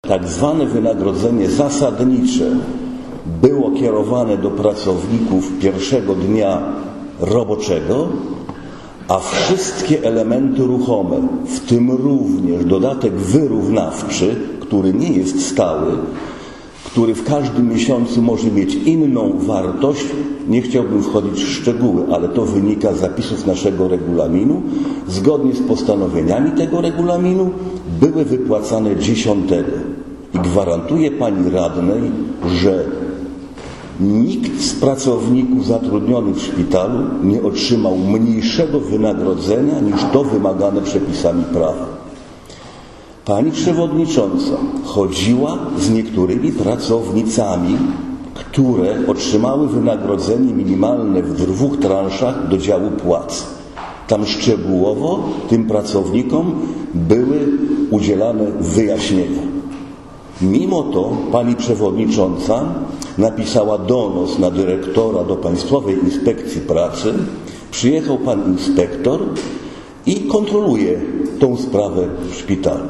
Tak zwane wynagrodzenie zasadnicze było kierowane do pracowników pierwszego dnia roboczego, a wszystkie elementy ruchome, w tym również dodatek wyrównawczy, który nie jest stały, który w każdym miesiącu może mieć inną wartość, nie chciałbym wchodzić w szczegóły, ale to wynika z zapisów naszego regulaminu, zgodnie z postanowieniami tego regulaminu były wypłacane 10. I gwarantuję pani radnej, że nikt z pracowników zatrudnionych w szpitalu nie otrzymał mniejszego wynagrodzenia niż to wymagane przepisami prawa. Pani przewodnicząca chodziła z niektórymi pracownicami, które otrzymały wynagrodzenie minimalne w 2 transzach do działu płac. Tam szczegółowo tym pracownikom były udzielane wyjaśnienia. Mimo to pani przewodnicząca napisała donos na dyrektora do Państwowej Inspekcji Pracy. Przyjechał pan inspektor i kontroluje tą sprawę w szpitalu.